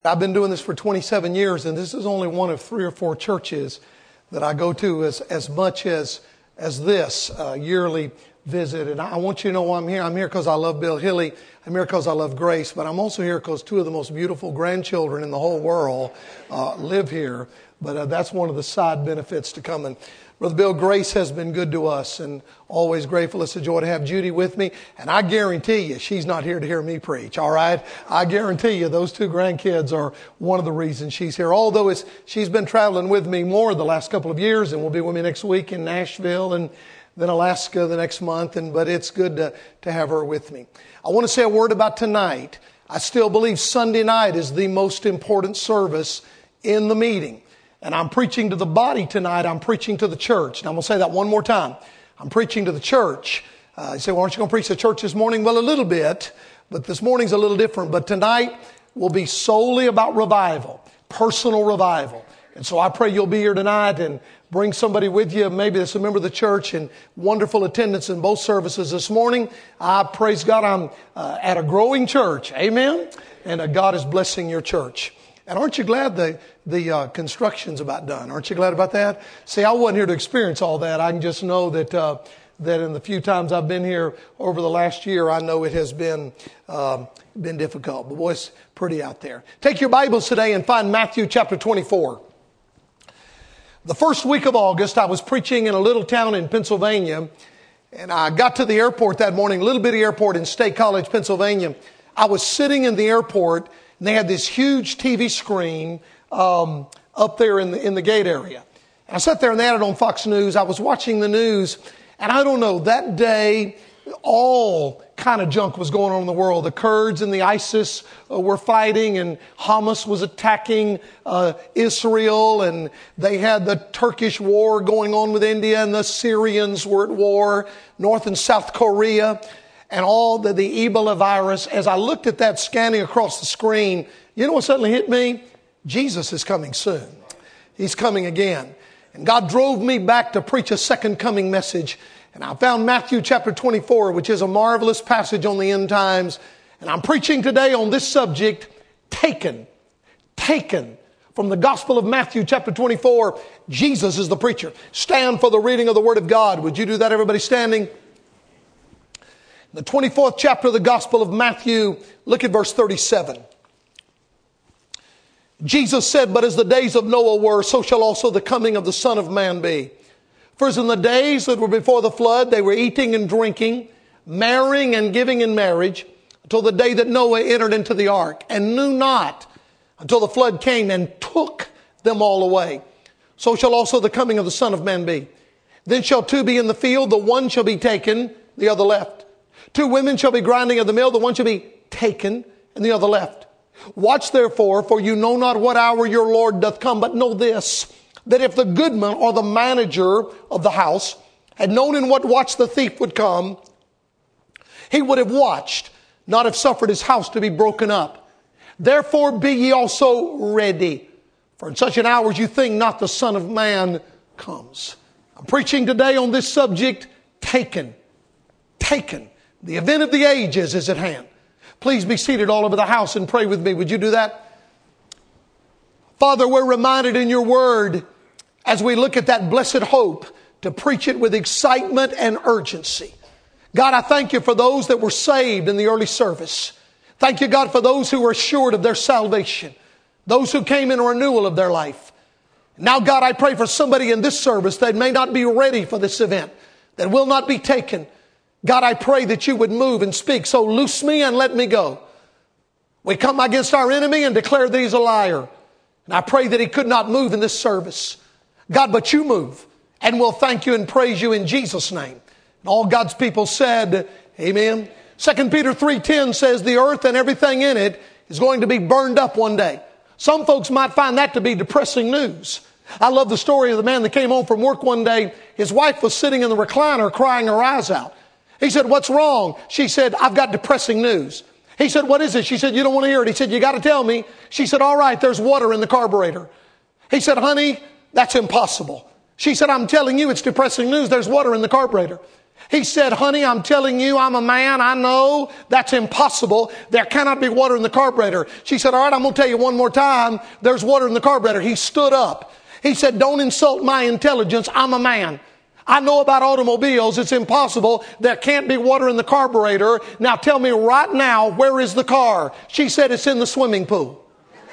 I've been doing this for 27 years, and this is only one of 3 or 4 churches that I go to as much as this yearly visit. And I want you to know why I'm here. I'm here because I love Bill Hilly. I'm here because I love Grace. But I'm also here because 2 of the most beautiful grandchildren in the whole world live here. But that's one of the side benefits to coming. Brother Bill, Grace has been good to us and always grateful. It's a joy to have Judy with me. And I guarantee you, she's not here to hear me preach, all right? I guarantee you those 2 grandkids are one of the reasons she's here. Although she's been traveling with me more the last couple of years and will be with me next week in Nashville and then Alaska the next month. But it's good to have her with me. I want to say a word about tonight. I still believe Sunday night is the most important service in the meeting. And I'm preaching to the body tonight. I'm preaching to the church. And I'm going to say that one more time. I'm preaching to the church. You say, well, aren't you going to preach to the church this morning? Well, a little bit, but this morning's a little different. But tonight will be solely about revival, personal revival. And so I pray you'll be here tonight and bring somebody with you. Maybe that's a member of the church, and wonderful attendance in both services this morning. I praise God. I'm at a growing church. Amen. And God is blessing your church. And aren't you glad the construction's about done? Aren't you glad about that? See, I wasn't here to experience all that. I can just know that in the few times I've been here over the last year, I know it has been difficult. But boy, it's pretty out there. Take your Bibles today and find Matthew chapter 24. The first week of August, I was preaching in a little town in Pennsylvania, and I got to the airport that morning, a little bitty airport in State College, Pennsylvania. I was sitting in the airport, and they had this huge TV screen up there in the gate area. And I sat there and they had it on Fox News. I was watching the news, and I don't know, that day, all kind of junk was going on in the world. The Kurds and the ISIS were fighting, and Hamas was attacking Israel, and they had the Turkish war going on with India, and the Syrians were at war, North and South Korea. And all the Ebola virus. As I looked at that scanning across the screen, you know what suddenly hit me? Jesus is coming soon. He's coming again. And God drove me back to preach a second coming message. And I found Matthew chapter 24, which is a marvelous passage on the end times. And I'm preaching today on this subject, taken from the Gospel of Matthew chapter 24. Jesus is the preacher. Stand for the reading of the Word of God. Would you do that, everybody standing? The 24th chapter of the Gospel of Matthew, look at verse 37. Jesus said, but as the days of Noah were, so shall also the coming of the Son of Man be. For as in the days that were before the flood, they were eating and drinking, marrying and giving in marriage, until the day that Noah entered into the ark, and knew not until the flood came and took them all away. So shall also the coming of the Son of Man be. Then shall 2 be in the field, the one shall be taken, the other left. 2 women shall be grinding at the mill, the one shall be taken, and the other left. Watch therefore, for you know not what hour your Lord doth come, but know this, that if the goodman or the manager of the house had known in what watch the thief would come, he would have watched, not have suffered his house to be broken up. Therefore be ye also ready, for in such an hour as you think not the Son of Man comes. I'm preaching today on this subject, taken. The event of the ages is at hand. Please be seated all over the house and pray with me. Would you do that? Father, we're reminded in your word as we look at that blessed hope to preach it with excitement and urgency. God, I thank you for those that were saved in the early service. Thank you, God, for those who were assured of their salvation. Those who came in a renewal of their life. Now, God, I pray for somebody in this service that may not be ready for this event, that will not be taken. God, I pray that you would move and speak. So loose me and let me go. We come against our enemy and declare that he's a liar. And I pray that he could not move in this service. God, but you move. And we'll thank you and praise you in Jesus' name. And all God's people said, amen. 2 Peter 3:10 says the earth and everything in it is going to be burned up one day. Some folks might find that to be depressing news. I love the story of the man that came home from work one day. His wife was sitting in the recliner crying her eyes out. He said, what's wrong? She said, I've got depressing news. He said, what is it? She said, you don't want to hear it. He said, you got to tell me. She said, all right, there's water in the carburetor. He said, honey, that's impossible. She said, I'm telling you, it's depressing news. There's water in the carburetor. He said, honey, I'm telling you, I'm a man. I know that's impossible. There cannot be water in the carburetor. She said, all right, I'm going to tell you one more time. There's water in the carburetor. He stood up. He said, don't insult my intelligence. I'm a man. I know about automobiles. It's impossible. There can't be water in the carburetor. Now tell me right now, where is the car? She said, it's in the swimming pool.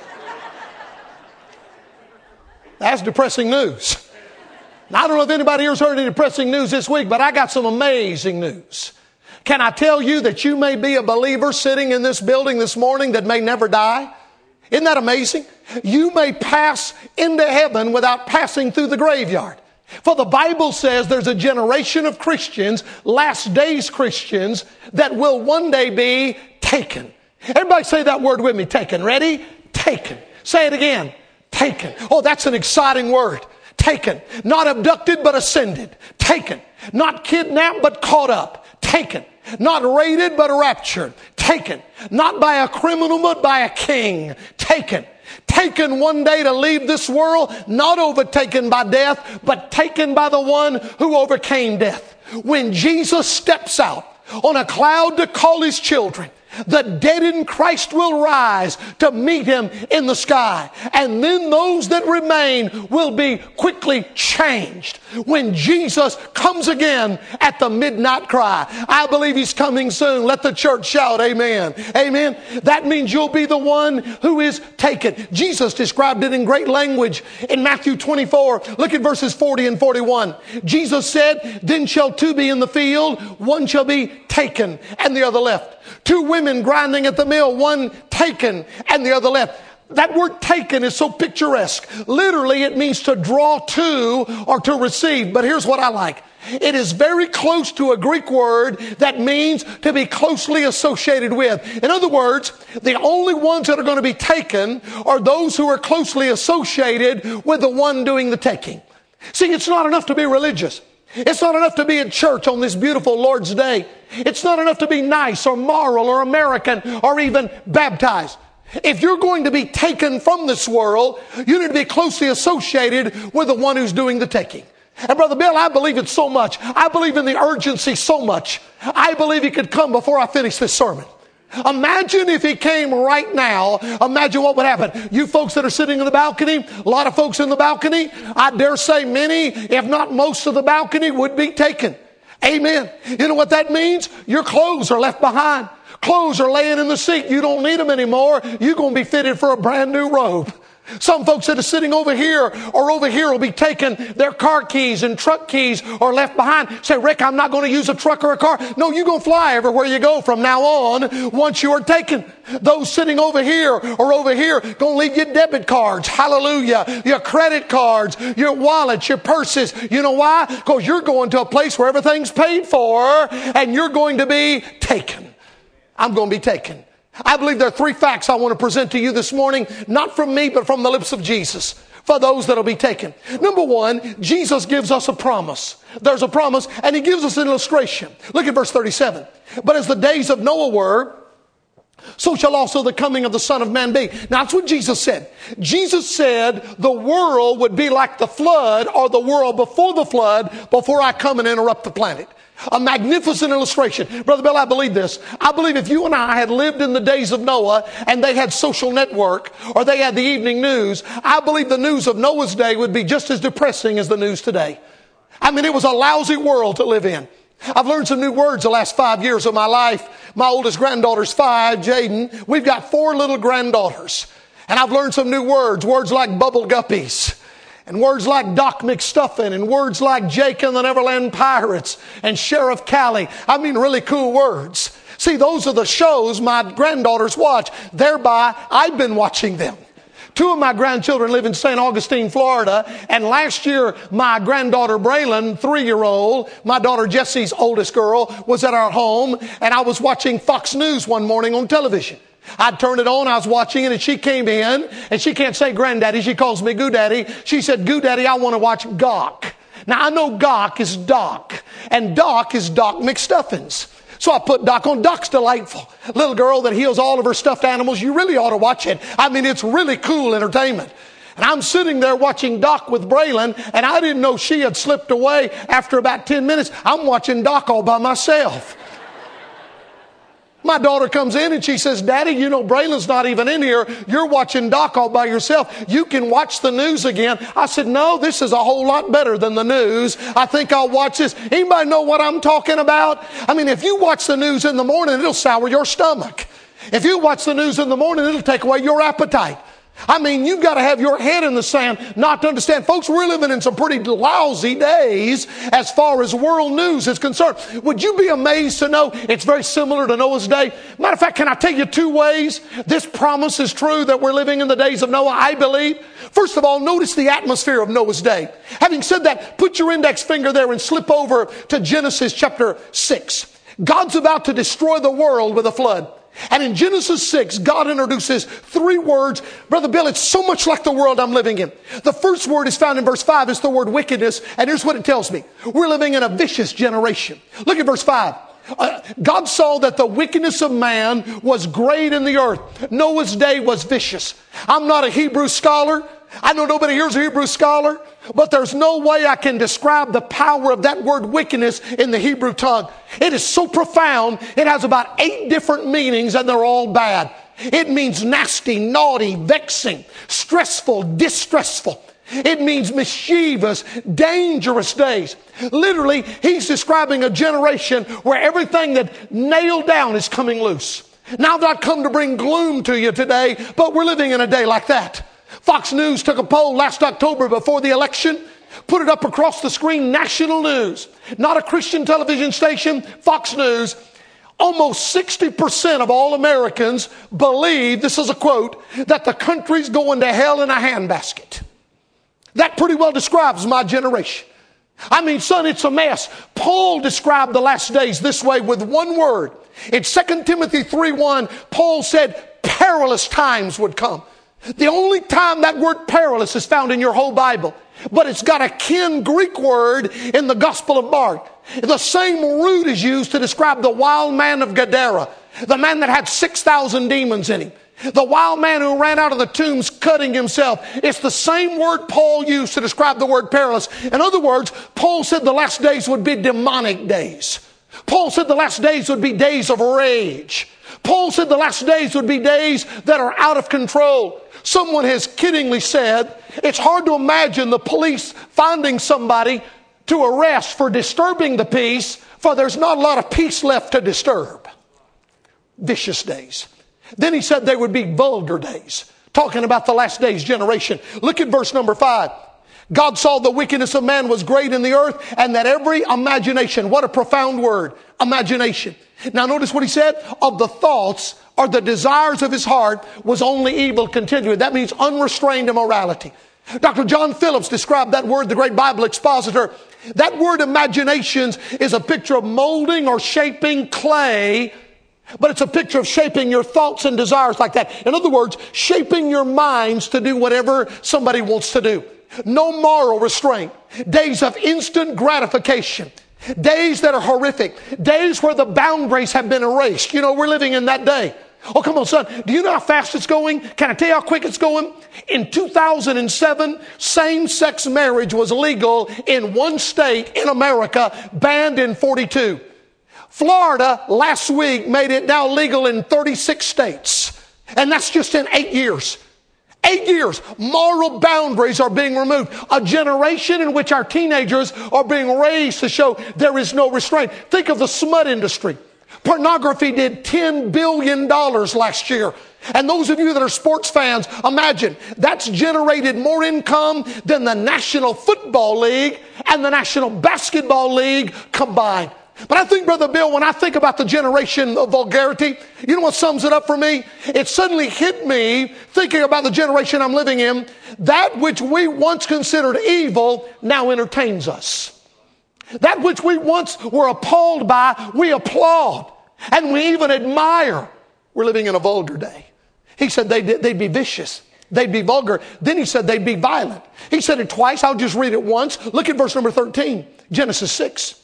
That's depressing news. Now, I don't know if anybody here's heard any depressing news this week, but I got some amazing news. Can I tell you that you may be a believer sitting in this building this morning that may never die? Isn't that amazing? You may pass into heaven without passing through the graveyard. For the Bible says there's a generation of Christians, last days Christians, that will one day be taken. Everybody say that word with me, taken. Ready? Taken. Say it again. Taken. Oh, that's an exciting word. Taken. Not abducted, but ascended. Taken. Not kidnapped, but caught up. Taken. Not raided, but raptured. Taken. Not by a criminal, but by a king. Taken. Taken one day to leave this world, not overtaken by death, but taken by the one who overcame death. When Jesus steps out on a cloud to call his children, the dead in Christ will rise to meet him in the sky. And then those that remain will be quickly changed when Jesus comes again at the midnight cry. I believe he's coming soon. Let the church shout amen. Amen. That means you'll be the one who is taken. Jesus described it in great language in Matthew 24. Look at verses 40 and 41. Jesus said, then shall two be in the field, one shall be taken and the other left. Two women grinding at the mill, one taken and the other left. That word taken is so picturesque. Literally, it means to draw to or to receive. But here's what I like. It is very close to a Greek word that means to be closely associated with. In other words, the only ones that are going to be taken are those who are closely associated with the one doing the taking. See, it's not enough to be religious. It's not enough to be in church on this beautiful Lord's Day. It's not enough to be nice or moral or American or even baptized. If you're going to be taken from this world, you need to be closely associated with the one who's doing the taking. And Brother Bill, I believe it so much. I believe in the urgency so much. I believe he could come before I finish this sermon. Imagine if he came right now. Imagine what would happen. You folks that are sitting in the balcony, a lot of folks in the balcony, I dare say many, if not most of the balcony would be taken. Amen. You know what that means? Your clothes are left behind. Clothes are laying in the seat. You don't need them anymore. You're going to be fitted for a brand new robe. Some folks that are sitting over here or over here will be taking their car keys and truck keys are left behind. Say, Rick, I'm not going to use a truck or a car. No, you're going to fly everywhere you go from now on once you are taken. Those sitting over here or over here going to leave your debit cards. Hallelujah. Your credit cards, your wallets, your purses. You know why? Because you're going to a place where everything's paid for and you're going to be taken. I'm going to be taken. I believe there are three facts I want to present to you this morning, not from me, but from the lips of Jesus, for those that will be taken. Number one, Jesus gives us a promise. There's a promise, and he gives us an illustration. Look at verse 37. But as the days of Noah were, so shall also the coming of the Son of Man be. Now, that's what Jesus said. Jesus said the world would be like the flood or the world before the flood before I come and interrupt the planet. A magnificent illustration. Brother Bill, I believe this. I believe if you and I had lived in the days of Noah and they had social network or they had the evening news, I believe the news of Noah's day would be just as depressing as the news today. I mean, it was a lousy world to live in. I've learned some new words the last 5 years of my life. My oldest granddaughter's 5, Jaden. We've got 4 little granddaughters. And I've learned some new words. Words like bubble guppies. And words like Doc McStuffin and words like Jake and the Neverland Pirates and Sheriff Callie. I mean, really cool words. See, those are the shows my granddaughters watch. Thereby, I've been watching them. 2 of my grandchildren live in St. Augustine, Florida. And last year, my granddaughter Braylon, 3-year-old, my daughter Jessie's oldest girl, was at our home. And I was watching Fox News one morning on television. I'd turned it on, I was watching it, and she came in, and she can't say granddaddy, she calls me Goo Daddy. She said, Goo Daddy, I want to watch Gawk. Now, I know Gawk is Doc, and Doc is Doc McStuffins. So I put Doc on. Doc's delightful. Little girl that heals all of her stuffed animals. You really ought to watch it. I mean, it's really cool entertainment. And I'm sitting there watching Doc with Braylon, and I didn't know she had slipped away after about 10 minutes. I'm watching Doc all by myself. My daughter comes in and she says, Daddy, you know Braylon's not even in here. You're watching Doc all by yourself. You can watch the news again. I said, no, this is a whole lot better than the news. I think I'll watch this. Anybody know what I'm talking about? I mean, if you watch the news in the morning, it'll sour your stomach. If you watch the news in the morning, it'll take away your appetite. I mean, you've got to have your head in the sand not to understand. Folks, we're living in some pretty lousy days as far as world news is concerned. Would you be amazed to know it's very similar to Noah's day? Matter of fact, can I tell you two ways this promise is true that we're living in the days of Noah, I believe? First of all, notice the atmosphere of Noah's day. Having said that, put your index finger there and slip over to Genesis chapter 6. God's about to destroy the world with a flood. And in Genesis 6, God introduces three words. Brother Bill, it's so much like the world I'm living in. The first word is found in verse 5. It's the word wickedness. And here's what it tells me. We're living in a vicious generation. Look at verse 5. God saw that the wickedness of man was great in the earth. Noah's day was vicious. I'm not a Hebrew scholar. I know nobody here is a Hebrew scholar, but there's no way I can describe the power of that word wickedness in the Hebrew tongue. It is so profound. It has about 8 different meanings and they're all bad. It means nasty, naughty, vexing, stressful, distressful. It means mischievous, dangerous days. Literally, he's describing a generation where everything that nailed down is coming loose. Now, I've not come to bring gloom to you today, but we're living in a day like that. Fox News took a poll last October before the election, put it up across the screen, national news, not a Christian television station, Fox News. Almost 60% of all Americans believe, this is a quote, that the country's going to hell in a handbasket. That pretty well describes my generation. I mean, son, it's a mess. Paul described the last days this way with one word. In 2 Timothy 3:1, Paul said perilous times would come. The only time that word perilous is found in your whole Bible. But it's got a kin Greek word in the Gospel of Mark. The same root is used to describe the wild man of Gadara. The man that had 6,000 demons in him. The wild man who ran out of the tombs cutting himself. It's the same word Paul used to describe the word perilous. In other words, Paul said the last days would be demonic days. Paul said the last days would be days of rage. Paul said the last days would be days that are out of control. Someone has kiddingly said, it's hard to imagine the police finding somebody to arrest for disturbing the peace, for there's not a lot of peace left to disturb. Vicious days. Then he said they would be vulgar days, talking about the last days generation. Look at verse number 5. God saw the wickedness of man was great in the earth, and that every imagination, what a profound word, imagination. Now notice what he said, of the thoughts or the desires of his heart was only evil continually. That means unrestrained immorality. Dr. John Phillips described that word, the great Bible expositor. That word imaginations is a picture of molding or shaping clay, but it's a picture of shaping your thoughts and desires like that. In other words, shaping your minds to do whatever somebody wants to do. No moral restraint. Days of instant gratification. Days that are horrific. Days where the boundaries have been erased. You know, we're living in that day. Oh, come on, son. Do you know how fast it's going? Can I tell you how quick it's going? In 2007, same-sex marriage was legal in one state in America, banned in 42. Florida last week made it now legal in 36 states. And that's just in 8 years. 8 years. Moral boundaries are being removed. A generation in which our teenagers are being raised to show there is no restraint. Think of the smut industry. Pornography did $10 billion last year. And those of you that are sports fans, imagine that's generated more income than the National Football League and the National Basketball League combined. But I think, Brother Bill, when I think about the generation of vulgarity, you know what sums it up for me? It suddenly hit me, thinking about the generation I'm living in, that which we once considered evil now entertains us. That which we once were appalled by, we applaud. And we even admire. We're living in a vulgar day. He said they'd be vicious. They'd be vulgar. Then he said they'd be violent. He said it twice. I'll just read it once. Look at verse number 13, Genesis 6.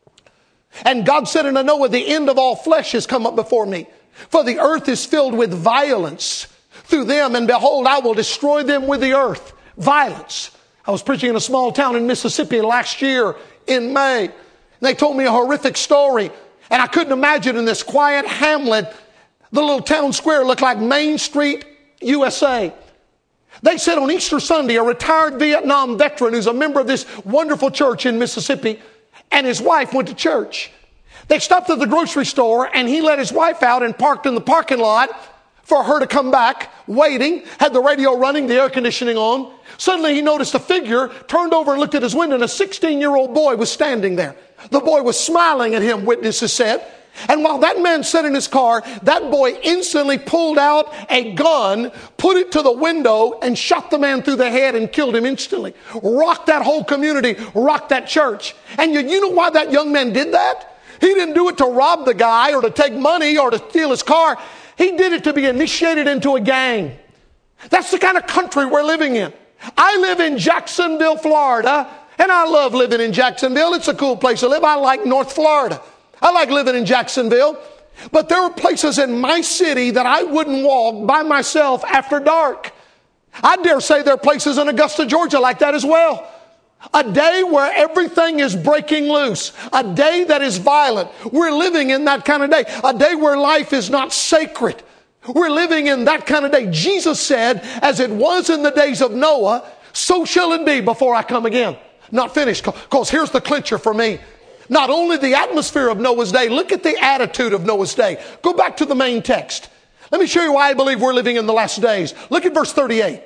And God said unto Noah, the end of all flesh has come up before me. For the earth is filled with violence through them. And behold, I will destroy them with the earth. violence. I was preaching in a small town in Mississippi last year in May. And they told me a horrific story. And I couldn't imagine in this quiet hamlet, the little town square looked like Main Street, USA. They said on Easter Sunday, a retired Vietnam veteran who's a member of this wonderful church in Mississippi and his wife went to church. They stopped at the grocery store and he let his wife out and parked in the parking lot for her to come back, waiting, had the radio running, the air conditioning on. Suddenly he noticed a figure, turned over and looked at his window, and a 16-year-old boy was standing there. The boy was smiling at him, witnesses said. And while that man sat in his car, that boy instantly pulled out a gun, put it to the window, and shot the man through the head and killed him instantly. Rocked that whole community, rocked that church. And you know why that young man did that? He didn't do it to rob the guy or to take money or to steal his car. He did it to be initiated into a gang. That's the kind of country we're living in. I live in Jacksonville, Florida, and I love living in Jacksonville. It's a cool place to live. I like North Florida. I like living in Jacksonville. But there are places in my city that I wouldn't walk by myself after dark. I dare say there are places in Augusta, Georgia like that as well. A day where everything is breaking loose. A day that is violent. We're living in that kind of day. A day where life is not sacred. We're living in that kind of day. Jesus said, as it was in the days of Noah, so shall it be before I come again. Not finished, because here's the clincher for me. Not only the atmosphere of Noah's day, look at the attitude of Noah's day. Go back to the main text. Let me show you why I believe we're living in the last days. Look at verse 38.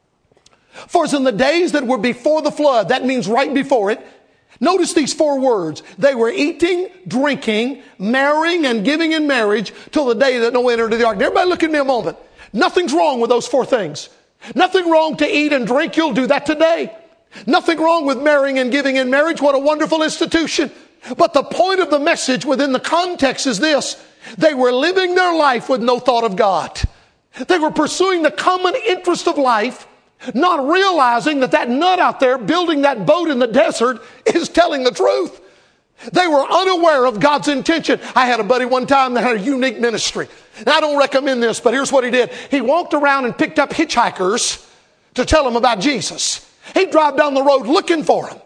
For as in the days that were before the flood, that means right before it. Notice these 4 words. They were eating, drinking, marrying, and giving in marriage till the day that Noah entered into the ark. Everybody look at me a moment. Nothing's wrong with those 4 things. Nothing wrong to eat and drink. You'll do that today. Nothing wrong with marrying and giving in marriage. What a wonderful institution. But the point of the message within the context is this. They were living their life with no thought of God. They were pursuing the common interest of life, not realizing that nut out there building that boat in the desert is telling the truth. They were unaware of God's intention. I had a buddy one time that had a unique ministry. And I don't recommend this, but here's what he did. He walked around and picked up hitchhikers to tell them about Jesus. He'd drive down the road looking for them.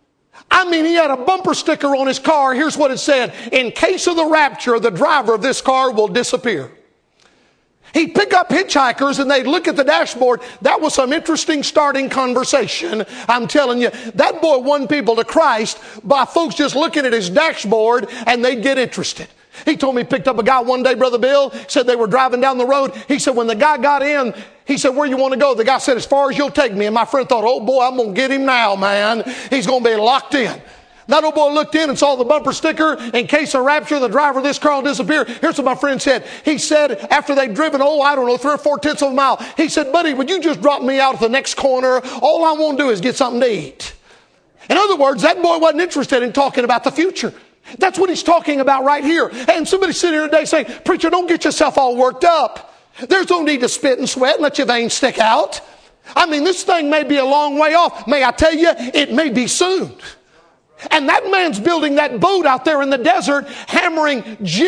I mean, he had a bumper sticker on his car. Here's what it said. In case of the rapture, the driver of this car will disappear. He'd pick up hitchhikers and they'd look at the dashboard. That was some interesting starting conversation. I'm telling you, that boy won people to Christ by folks just looking at his dashboard and they'd get interested. He told me he picked up a guy one day, Brother Bill, said they were driving down the road. He said when the guy got in, he said, where you want to go? The guy said, as far as you'll take me. And my friend thought, oh boy, I'm going to get him now, man. He's going to be locked in. That old boy looked in and saw the bumper sticker. In case of rapture, the driver of this car will disappear. Here's what my friend said. He said, after they'd driven, 3 or 4 tenths of a mile, he said, buddy, would you just drop me out at the next corner? All I want to do is get something to eat. In other words, that boy wasn't interested in talking about the future. That's what he's talking about right here. And somebody sitting here today saying, preacher, don't get yourself all worked up. There's no need to spit and sweat and let your veins stick out. I mean, this thing may be a long way off. May I tell you, it may be soon. And that man's building that boat out there in the desert, hammering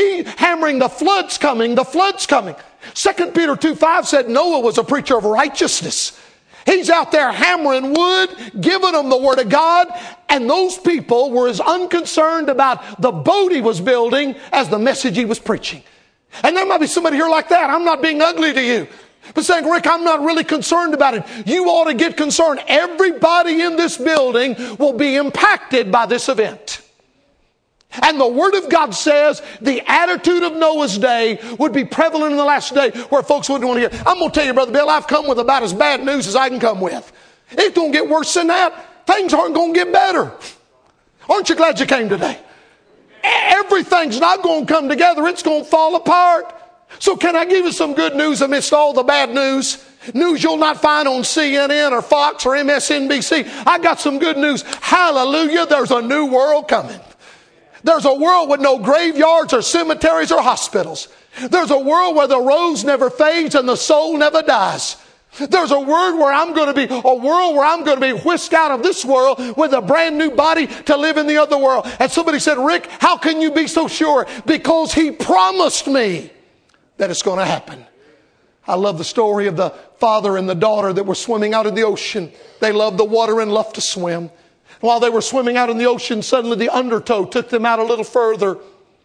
the flood's coming, the flood's coming. 2 Peter 2:5 said Noah was a preacher of righteousness. He's out there hammering wood, giving them the word of God, and those people were as unconcerned about the boat he was building as the message he was preaching. And there might be somebody here like that. I'm not being ugly to you, but saying, Rick, I'm not really concerned about it. You ought to get concerned. Everybody in this building will be impacted by this event. And the Word of God says the attitude of Noah's day would be prevalent in the last day where folks wouldn't want to hear. I'm going to tell you, Brother Bill, I've come with about as bad news as I can come with. It's going to get worse than that. Things aren't going to get better. Aren't you glad you came today? Everything's not going to come together. It's going to fall apart. So can I give you some good news amidst all the bad news? News you'll not find on CNN or Fox or MSNBC. I got some good news. Hallelujah, there's a new world coming. There's a world with no graveyards or cemeteries or hospitals. There's a world where the rose never fades and the soul never dies. There's a world where I'm going to be whisked out of this world with a brand new body to live in the other world. And somebody said, Rick, how can you be so sure? Because He promised me that it's going to happen. I love the story of the father and the daughter that were swimming out in the ocean. They loved the water and loved to swim. While they were swimming out in the ocean, suddenly the undertow took them out a little further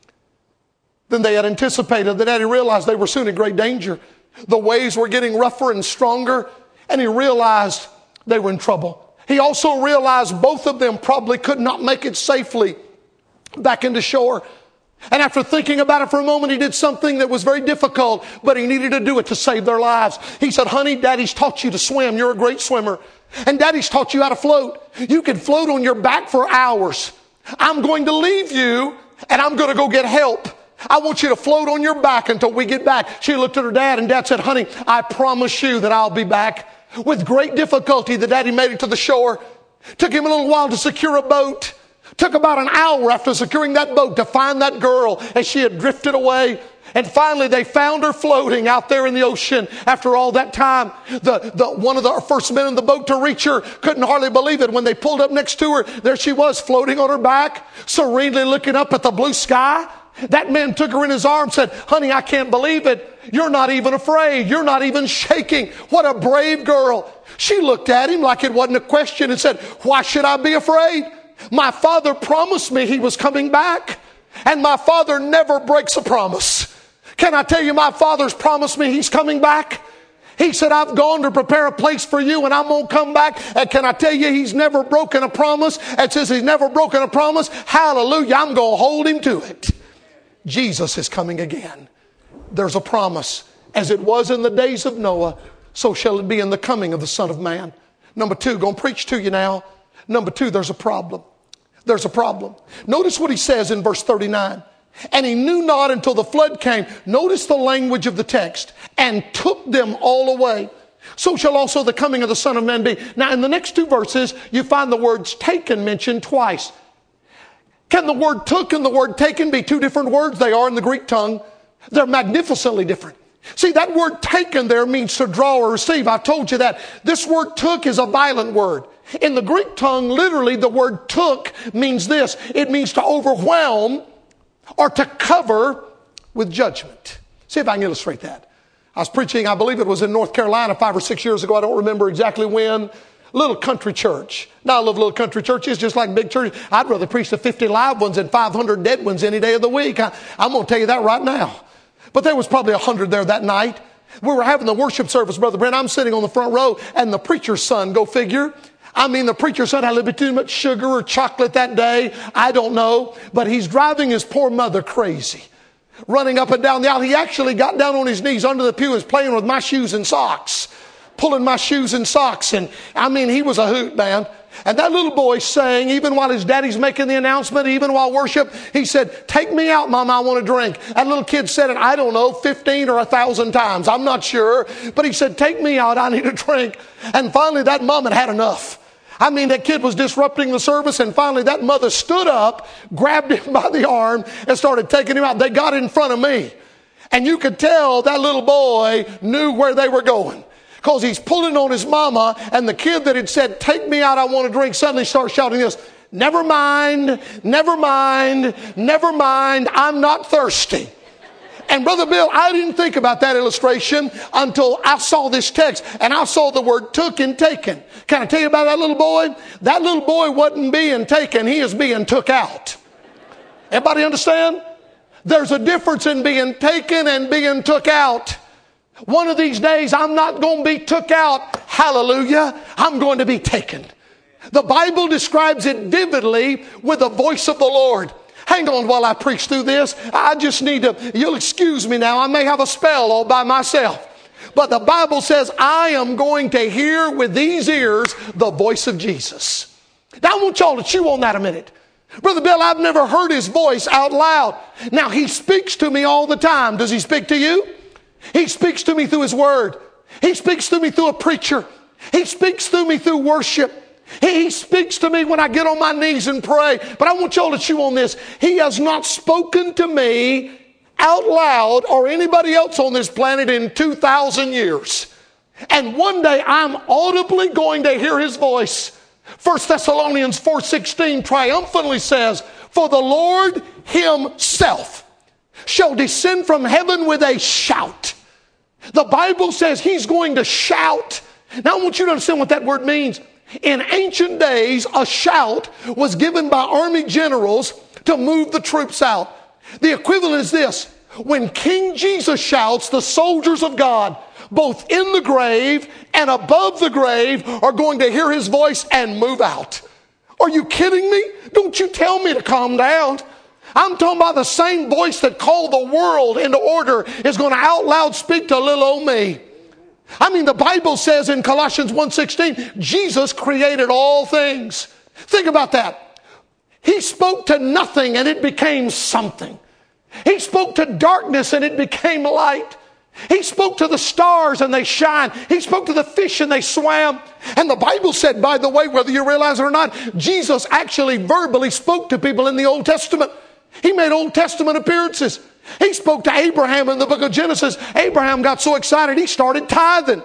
than they had anticipated. The daddy realized they were soon in great danger. The waves were getting rougher and stronger, and he realized they were in trouble. He also realized both of them probably could not make it safely back into shore. And after thinking about it for a moment, he did something that was very difficult, but he needed to do it to save their lives. He said, honey, daddy's taught you to swim. You're a great swimmer. And daddy's taught you how to float. You can float on your back for hours. I'm going to leave you and I'm going to go get help. I want you to float on your back until we get back. She looked at her dad and dad said, honey, I promise you that I'll be back. With great difficulty, the daddy made it to the shore. Took him a little while to secure a boat. Took about an hour after securing that boat to find that girl as she had drifted away. And finally they found her floating out there in the ocean. After all that time, one of the first men in the boat to reach her couldn't hardly believe it. When they pulled up next to her, there she was floating on her back, serenely looking up at the blue sky. That man took her in his arms and said, honey, I can't believe it. You're not even afraid. You're not even shaking. What a brave girl. She looked at him like it wasn't a question and said, why should I be afraid? My father promised me he was coming back, and my father never breaks a promise. Can I tell you, my father's promised me he's coming back? He said, I've gone to prepare a place for you and I'm going to come back. And can I tell you, he's never broken a promise. And since he's never broken a promise, hallelujah, I'm going to hold him to it. Jesus is coming again. There's a promise. As it was in the days of Noah, so shall it be in the coming of the Son of Man. Number two, going to preach to you now. Number two, there's a problem. There's a problem. Notice what he says in verse 39. And he knew not until the flood came. Notice the language of the text. And took them all away. So shall also the coming of the Son of Man be. Now in the next two verses, you find the words taken mentioned twice. Can the word took and the word taken be two different words? They are in the Greek tongue. They're magnificently different. See, that word taken there means to draw or receive. I've told you that. This word took is a violent word. In the Greek tongue, literally, the word took means this. It means to overwhelm or to cover with judgment. See if I can illustrate that. I was preaching, I believe it was in North Carolina 5 or 6 years ago. I don't remember exactly when. Little country church. Now I love little country churches just like big churches. I'd rather preach to 50 live ones than 500 dead ones any day of the week. I'm going to tell you that right now. But there was probably 100 there that night. We were having the worship service, Brother Brent. I'm sitting on the front row and the preacher's son, go figure. I mean, the preacher's son had a little bit too much sugar or chocolate that day. I don't know. But he's driving his poor mother crazy. Running up and down the aisle. He actually got down on his knees under the pew and was playing with my shoes and socks. Pulling my shoes and socks. And I mean, he was a hoot, man. And that little boy sang, even while his daddy's making the announcement, even while worship, he said, take me out, Mom, I want a drink. That little kid said it, I don't know, 15 or 1,000 times. I'm not sure. But he said, take me out, I need a drink. And finally that mom had enough. I mean, that kid was disrupting the service, and finally that mother stood up, grabbed him by the arm, and started taking him out. They got in front of me. And you could tell that little boy knew where they were going. Because he's pulling on his mama, and the kid that had said, take me out, I want a drink, suddenly starts shouting this, never mind, never mind, never mind, I'm not thirsty. And Brother Bill, I didn't think about that illustration until I saw this text, and I saw the word took and taken. Can I tell you about that little boy? That little boy wasn't being taken, he is being took out. Everybody understand? There's a difference in being taken and being took out. One of these days, I'm not going to be took out. Hallelujah. I'm going to be taken. The Bible describes it vividly with the voice of the Lord. Hang on while I preach through this. I just need to, you'll excuse me now. I may have a spell all by myself. But the Bible says, I am going to hear with these ears the voice of Jesus. Now I want y'all to chew on that a minute. Brother Bill, I've never heard his voice out loud. Now he speaks to me all the time. Does he speak to you? He speaks to me through his word. He speaks to me through a preacher. He speaks to me through worship. He speaks to me when I get on my knees and pray. But I want y'all to chew on this. He has not spoken to me out loud or anybody else on this planet in 2,000 years. And one day I'm audibly going to hear his voice. 1 Thessalonians 4:16 triumphantly says, for the Lord himself shall descend from heaven with a shout. The Bible says he's going to shout. Now I want you to understand what that word means. In ancient days, a shout was given by army generals to move the troops out. The equivalent is this. When King Jesus shouts, the soldiers of God, both in the grave and above the grave, are going to hear his voice and move out. Are you kidding me? Don't you tell me to calm down. I'm talking about the same voice that called the world into order is going to out loud speak to little old me. I mean, the Bible says in Colossians 1:16, Jesus created all things. Think about that. He spoke to nothing and it became something. He spoke to darkness and it became light. He spoke to the stars and they shine. He spoke to the fish and they swam. And the Bible said, by the way, whether you realize it or not, Jesus actually verbally spoke to people in the Old Testament. He made Old Testament appearances. He spoke to Abraham in the book of Genesis. Abraham got so excited he started tithing.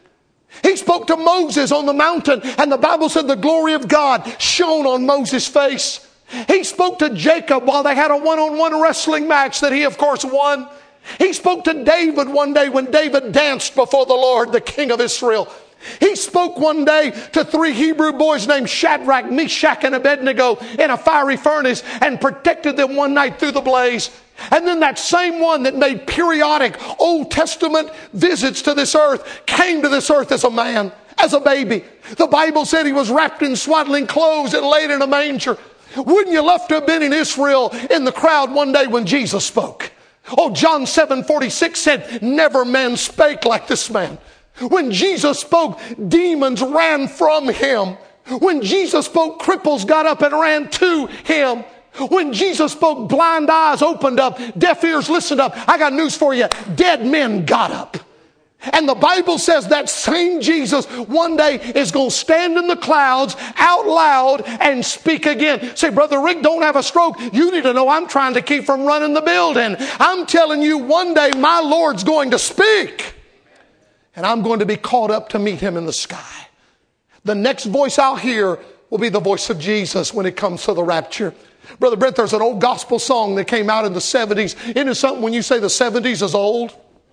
He spoke to Moses on the mountain, and the Bible said the glory of God shone on Moses' face. He spoke to Jacob while they had a one-on-one wrestling match that he, of course, won. He spoke to David one day when David danced before the Lord, the King of Israel. He spoke one day to 3 Hebrew boys named Shadrach, Meshach, and Abednego in a fiery furnace and protected them one night through the blaze. And then that same one that made periodic Old Testament visits to this earth came to this earth as a man, as a baby. The Bible said he was wrapped in swaddling clothes and laid in a manger. Wouldn't you love to have been in Israel in the crowd one day when Jesus spoke? Oh, John 7:46 said, never man spake like this man. When Jesus spoke, demons ran from him. When Jesus spoke, cripples got up and ran to him. When Jesus spoke, blind eyes opened up, deaf ears listened up. I got news for you. Dead men got up. And the Bible says that same Jesus one day is going to stand in the clouds out loud and speak again. Say, Brother Rick, don't have a stroke. You need to know I'm trying to keep from running the building. I'm telling you, one day my Lord's going to speak. And I'm going to be caught up to meet him in the sky. The next voice I'll hear will be the voice of Jesus when it comes to the rapture. Brother Brent, there's an old gospel song that came out in the 70s. Isn't it something when you say the 70s is old?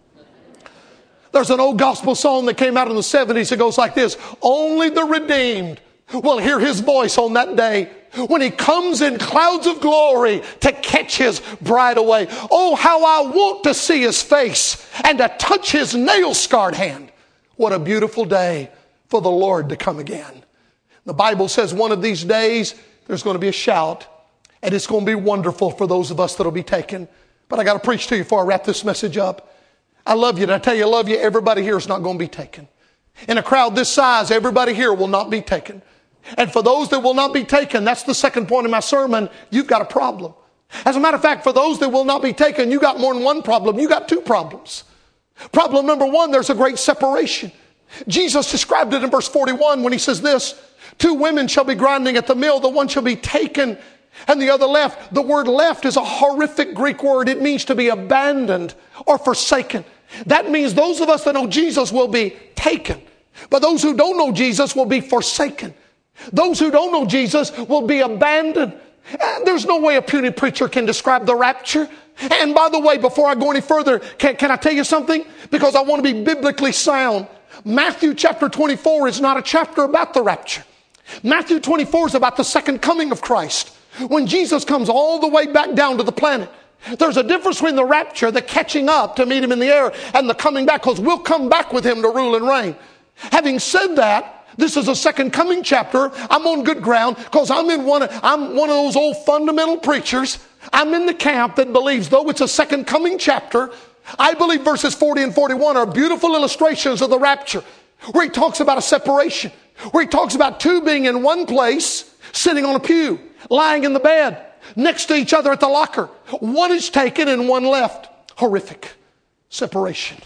There's an old gospel song that came out in the 70s. It goes like this. Only the redeemed will hear his voice on that day when he comes in clouds of glory to catch his bride away. Oh, how I want to see his face and to touch his nail-scarred hand. What a beautiful day for the Lord to come again. The Bible says one of these days there's going to be a shout, and it's going to be wonderful for those of us that will be taken. But I got to preach to you before I wrap this message up. I love you. And I tell you, I love you. Everybody here is not going to be taken. In a crowd this size, everybody here will not be taken. And for those that will not be taken, that's the second point of my sermon, you've got a problem. As a matter of fact, for those that will not be taken, you got more than one problem. You got 2 problems. Problem number 1, there's a great separation. Jesus described it in verse 41 when he says this, 2 women shall be grinding at the mill, the one shall be taken and the other left. The word left is a horrific Greek word. It means to be abandoned or forsaken. That means those of us that know Jesus will be taken. But those who don't know Jesus will be forsaken. Those who don't know Jesus will be abandoned. And there's no way a puny preacher can describe the rapture. And by the way, before I go any further, can I tell you something? Because I want to be biblically sound. Matthew chapter 24 is not a chapter about the rapture. Matthew 24 is about the second coming of Christ. When Jesus comes all the way back down to the planet. There's a difference between the rapture, the catching up to meet him in the air, and the coming back, because we'll come back with him to rule and reign. Having said that, this is a second coming chapter. I'm on good ground because I'm one of those old fundamental preachers. I'm in the camp that believes though it's a second coming chapter, I believe verses 40 and 41 are beautiful illustrations of the rapture, where he talks about a separation, where he talks about 2 being in one place, sitting on a pew, lying in the bed, next to each other at the locker. One is taken and one left. Horrific separation.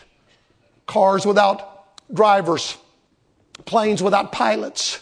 Cars without drivers. Planes without pilots.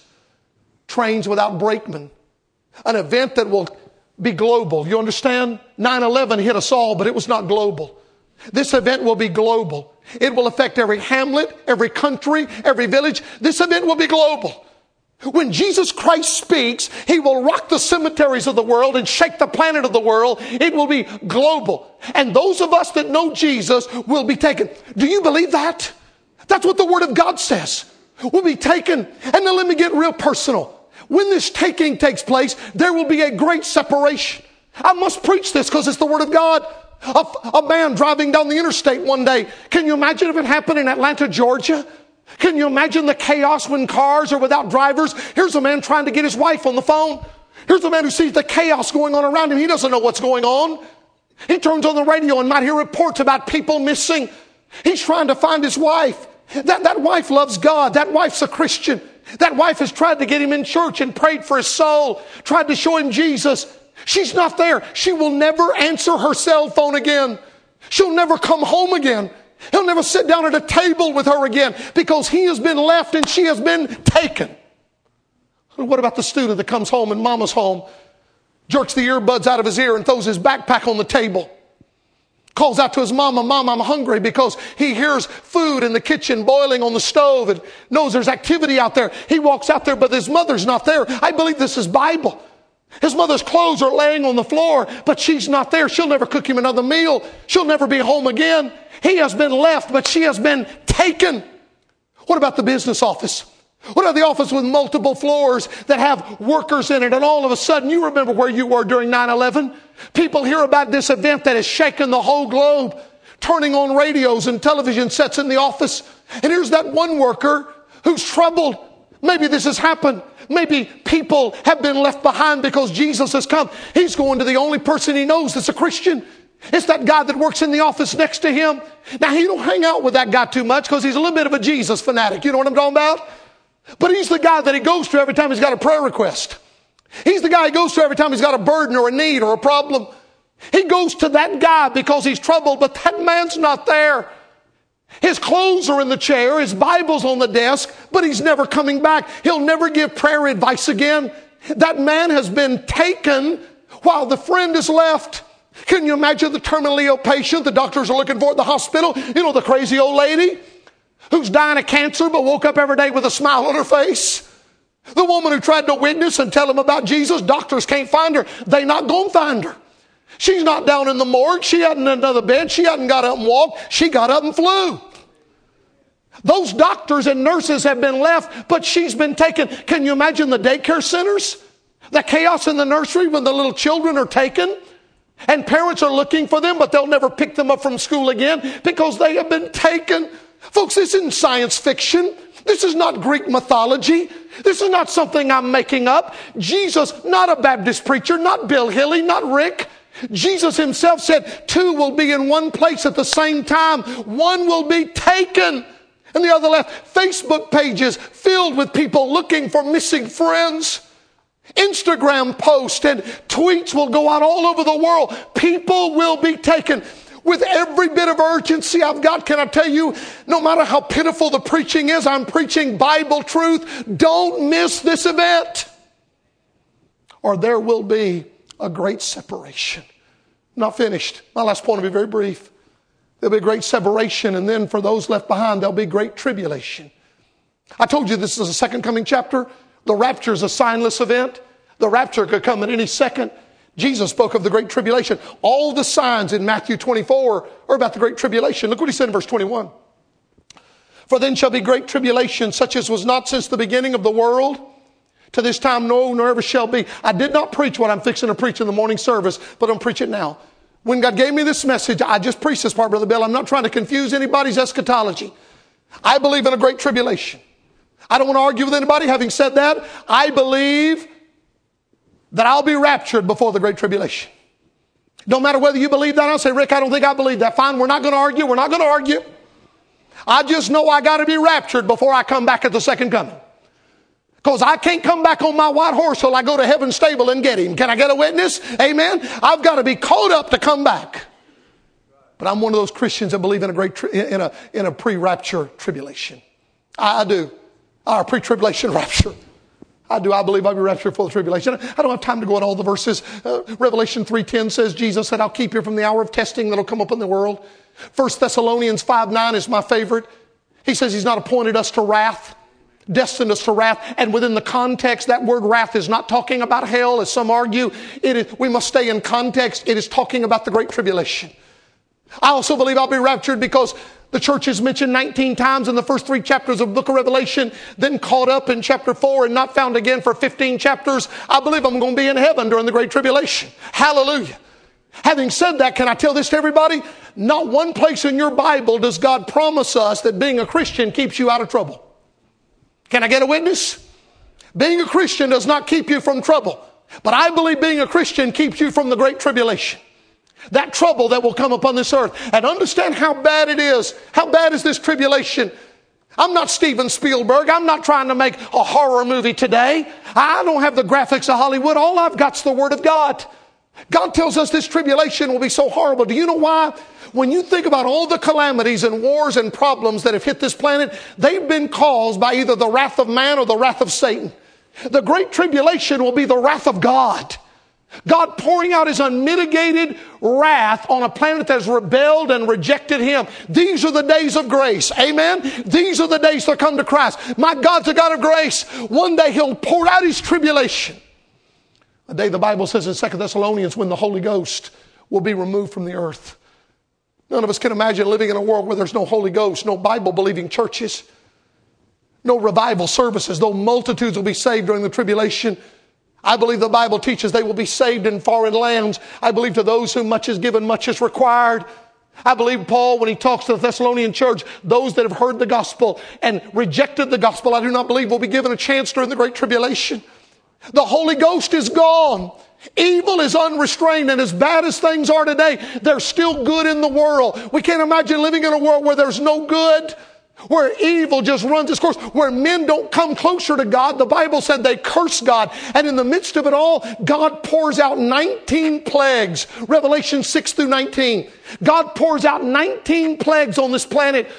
Trains without brakemen. An event that will be global. You understand? 9/11 hit us all, but it was not global. This event will be global. It will affect every hamlet, every country, every village. This event will be global. When Jesus Christ speaks, He will rock the cemeteries of the world and shake the planet of the world. It will be global. And those of us that know Jesus will be taken. Do you believe that? That's what the Word of God says. We'll be taken. And now let me get real personal. When this taking takes place, there will be a great separation. I must preach this because it's the Word of God. A man driving down the interstate one day. Can you imagine if it happened in Atlanta, Georgia? Can you imagine the chaos when cars are without drivers? Here's a man trying to get his wife on the phone. Here's a man who sees the chaos going on around him. He doesn't know what's going on. He turns on the radio and might hear reports about people missing. He's trying to find his wife. That wife loves God. That wife's a Christian. That wife has tried to get him in church and prayed for his soul, tried to show him Jesus. She's not there. She will never answer her cell phone again. She'll never come home again. He'll never sit down at a table with her again because he has been left and she has been taken. What about the student that comes home and mama's home, jerks the earbuds out of his ear and throws his backpack on the table, calls out to his mama, "Mom, I'm hungry," because he hears food in the kitchen boiling on the stove and knows there's activity out there. He walks out there, but his mother's not there. I believe this is Bible. His mother's clothes are laying on the floor, but she's not there. She'll never cook him another meal. She'll never be home again. He has been left, but she has been taken. What about the business office? What about the office with multiple floors that have workers in it? And all of a sudden, you remember where you were during 9/11? People hear about this event that has shaken the whole globe, turning on radios and television sets in the office. And here's that one worker who's troubled. Maybe this has happened. Maybe people have been left behind because Jesus has come. He's going to the only person he knows that's a Christian. It's that guy that works in the office next to him. Now, he don't hang out with that guy too much because he's a little bit of a Jesus fanatic. You know what I'm talking about? But he's the guy that he goes to every time he's got a prayer request. He's the guy he goes to every time he's got a burden or a need or a problem. He goes to that guy because he's troubled, but that man's not there. His clothes are in the chair, his Bible's on the desk, but he's never coming back. He'll never give prayer advice again. That man has been taken while the friend is left. Can you imagine the terminally ill patient the doctors are looking for at the hospital? You know, the crazy old lady who's dying of cancer but woke up every day with a smile on her face. The woman who tried to witness and tell them about Jesus, doctors can't find her. They not gonna find her. She's not down in the morgue. She hadn't in another bed. She hadn't got up and walked. She got up and flew. Those doctors and nurses have been left, but she's been taken. Can you imagine the daycare centers? The chaos in the nursery when the little children are taken and parents are looking for them, but they'll never pick them up from school again because they have been taken. Folks, this isn't science fiction. This is not Greek mythology. This is not something I'm making up. Jesus, not a Baptist preacher, not Bill Hilly, not Rick. Jesus himself said, two will be in one place at the same time. One will be taken and the other left. Facebook pages filled with people looking for missing friends. Instagram posts and tweets will go out all over the world. People will be taken. With every bit of urgency I've got, can I tell you, no matter how pitiful the preaching is, I'm preaching Bible truth. Don't miss this event, or there will be a great separation. Not finished. My last point will be very brief. There'll be a great separation, and then for those left behind, there'll be great tribulation. I told you this is a second coming chapter. The rapture is a signless event. The rapture could come at any second. Jesus spoke of the great tribulation. All the signs in Matthew 24 are about the great tribulation. Look what he said in verse 21. For then shall be great tribulation, such as was not since the beginning of the world, to this time, no, nor ever shall be. I did not preach what I'm fixing to preach in the morning service, but I'm preaching it now. When God gave me this message, I just preached this part, Brother Bill. I'm not trying to confuse anybody's eschatology. I believe in a great tribulation. I don't want to argue with anybody. Having said that, I believe that I'll be raptured before the great tribulation. Don't matter whether you believe that. I'll say, Rick, I don't think I believe that. Fine, we're not going to argue. We're not going to argue. I just know I got to be raptured before I come back at the second coming. Because I can't come back on my white horse till I go to heaven's stable and get him. Can I get a witness? Amen. I've got to be caught up to come back. But I'm one of those Christians that believe in a great in a pre-rapture tribulation. I do. Our pre-tribulation rapture. I do. I believe I'll be raptured for the tribulation. I don't have time to go into all the verses. Revelation 3:10 says, Jesus said, I'll keep you from the hour of testing that'll come up in the world. 1 Thessalonians 5:9 is my favorite. He says he's not appointed us to wrath, destined us to wrath. And within the context, that word wrath is not talking about hell, as some argue. We must stay in context. It is talking about the Great Tribulation. I also believe I'll be raptured because the church is mentioned 19 times in the first 3 chapters of the book of Revelation, then caught up in chapter 4 and not found again for 15 chapters. I believe I'm going to be in heaven during the Great Tribulation. Hallelujah. Having said that, can I tell this to everybody? Not one place in your Bible does God promise us that being a Christian keeps you out of trouble. Can I get a witness? Being a Christian does not keep you from trouble. But I believe being a Christian keeps you from the Great Tribulation. That trouble that will come upon this earth. And understand how bad it is. How bad is this tribulation? I'm not Steven Spielberg. I'm not trying to make a horror movie today. I don't have the graphics of Hollywood. All I've got's the Word of God. God tells us this tribulation will be so horrible. Do you know why? When you think about all the calamities and wars and problems that have hit this planet, they've been caused by either the wrath of man or the wrath of Satan. The Great Tribulation will be the wrath of God. God pouring out His unmitigated wrath on a planet that has rebelled and rejected Him. These are the days of grace. Amen? These are the days to come to Christ. My God's a God of grace. One day He'll pour out His tribulation. A day the Bible says in 2 Thessalonians when the Holy Ghost will be removed from the earth. None of us can imagine living in a world where there's no Holy Ghost, no Bible-believing churches, no revival services, though multitudes will be saved during the tribulation. I believe the Bible teaches they will be saved in foreign lands. I believe to those whom much is given, much is required. I believe Paul, when he talks to the Thessalonian church, those that have heard the gospel and rejected the gospel, I do not believe will be given a chance during the Great Tribulation. The Holy Ghost is gone. Evil is unrestrained, and as bad as things are today, there's still good in the world. We can't imagine living in a world where there's no good, where evil just runs its course, where men don't come closer to God. The Bible said they curse God, and in the midst of it all, God pours out 19 plagues. Revelation 6 through 19. God pours out 19 plagues on this planet.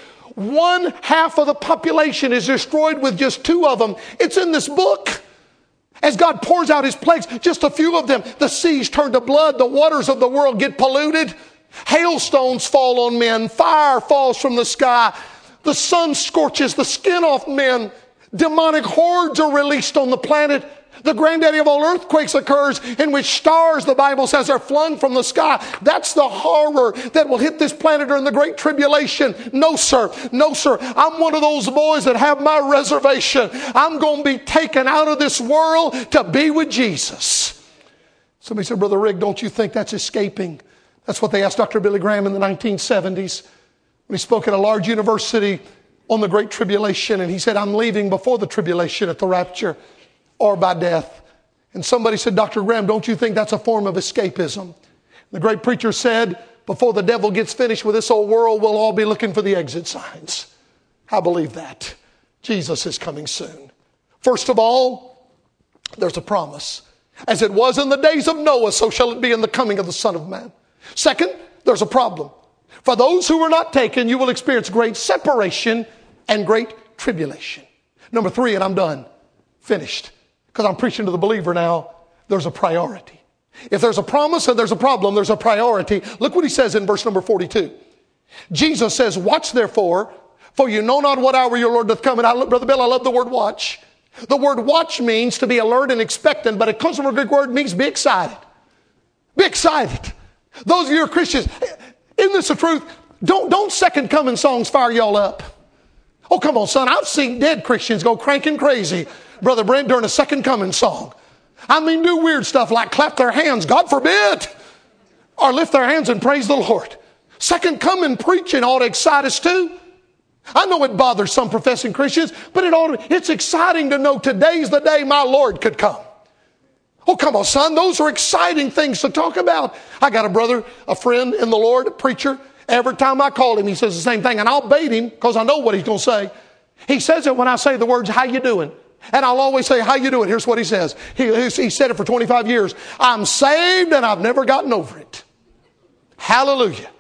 1/2 of the population is destroyed with just 2 of them. It's in this book. As God pours out His plagues, just a few of them, the seas turn to blood, the waters of the world get polluted, hailstones fall on men, fire falls from the sky, the sun scorches the skin off men, demonic hordes are released on the planet. The granddaddy of all earthquakes occurs, in which stars, the Bible says, are flung from the sky. That's the horror that will hit this planet during the Great Tribulation. No, sir. No, sir. I'm one of those boys that have my reservation. I'm going to be taken out of this world to be with Jesus. Somebody said, Brother Rick, don't you think that's escaping? That's what they asked Dr. Billy Graham in the 1970s when he spoke at a large university on the Great Tribulation. And he said, I'm leaving before the tribulation at the rapture, or by death. And somebody said, Dr. Graham, don't you think that's a form of escapism? The great preacher said, before the devil gets finished with this old world, we'll all be looking for the exit signs. I believe that. Jesus is coming soon. First of all, there's a promise. As it was in the days of Noah, so shall it be in the coming of the Son of Man. Second, there's a problem. For those who are not taken, you will experience great separation and great tribulation. Number 3, and I'm done. Finished. Because I'm preaching to the believer now, there's a priority. If there's a promise and there's a problem, there's a priority. Look what He says in verse number 42. Jesus says, watch therefore, for you know not what hour your Lord doth come. And Brother Bill, I love the word watch. The word watch means to be alert and expectant, but it comes from a Greek word, means be excited. Be excited. Those of you who are Christians, isn't this the truth? Don't second coming songs fire y'all up. Oh, come on, son. I've seen dead Christians go cranking crazy, Brother Brent, during a second coming song. I mean, do weird stuff like clap their hands, God forbid, or lift their hands and praise the Lord. Second coming preaching ought to excite us too. I know it bothers some professing Christians, but it's exciting to know today's the day my Lord could come. Oh, come on, son. Those are exciting things to talk about. I got a brother, a friend in the Lord, a preacher. Every time I call him, he says the same thing. And I'll bait him because I know what he's going to say. He says it when I say the words, how you doing? And I'll always say, how you doing? Here's what he says. He said it for 25 years. I'm saved and I've never gotten over it. Hallelujah.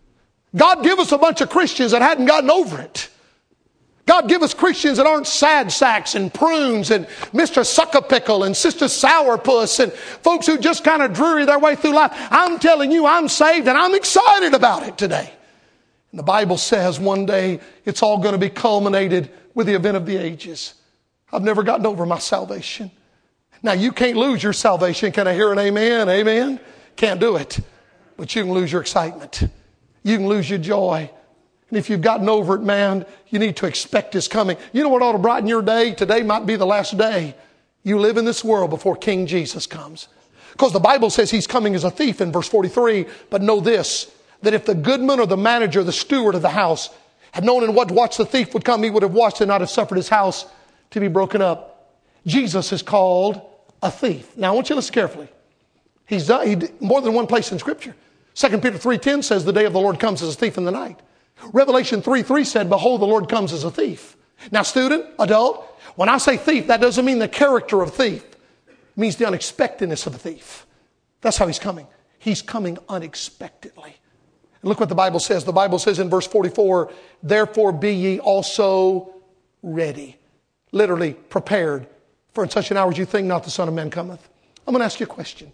God give us a bunch of Christians that hadn't gotten over it. God give us Christians that aren't sad sacks and prunes and Mr. Suck-a-Pickle and Sister Sourpuss and folks who just kind of dreary their way through life. I'm telling you, I'm saved and I'm excited about it today. And the Bible says one day it's all going to be culminated with the event of the ages. I've never gotten over my salvation. Now, you can't lose your salvation. Can I hear an amen? Amen? Can't do it. But you can lose your excitement. You can lose your joy. And if you've gotten over it, man, you need to expect His coming. You know what ought to brighten your day? Today might be the last day you live in this world before King Jesus comes. Because the Bible says He's coming as a thief in verse 43. But know this, that if the goodman or the manager, the steward of the house had known in what watch the thief would come, he would have watched and not have suffered his house to be broken up. Jesus is called a thief. Now I want you to listen carefully. He more than one place in Scripture. 2 Peter 3:10 says the day of the Lord comes as a thief in the night. Revelation 3:3 said, behold, the Lord comes as a thief. Now student, adult, when I say thief, that doesn't mean the character of thief. It means the unexpectedness of a thief. That's how He's coming. He's coming unexpectedly. And look what the Bible says. The Bible says in verse 44, therefore be ye also ready. Literally prepared. For in such an hour as you think not, the Son of Man cometh. I'm going to ask you a question.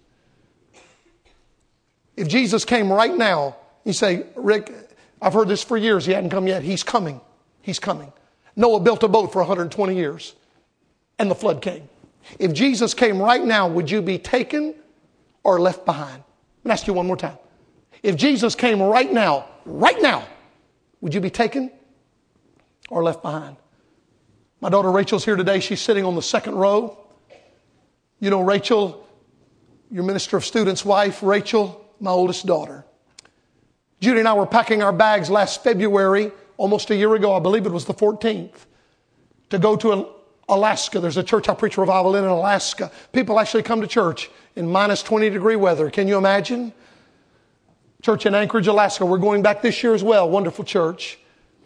If Jesus came right now, you say, Rick, I've heard this for years. He hadn't come yet. He's coming. He's coming. Noah built a boat for 120 years. And the flood came. If Jesus came right now, would you be taken or left behind? I'm going to ask you one more time. If Jesus came right now, would you be taken or left behind? My daughter Rachel's here today. She's sitting on the second row. You know Rachel, your minister of students' wife, Rachel, my oldest daughter. Judy and I were packing our bags last February, almost a year ago, I believe it was the 14th, to go to Alaska. There's a church I preach revival in Alaska. People actually come to church in minus 20 degree weather. Can you imagine? Church in Anchorage, Alaska. We're going back this year as well. Wonderful church.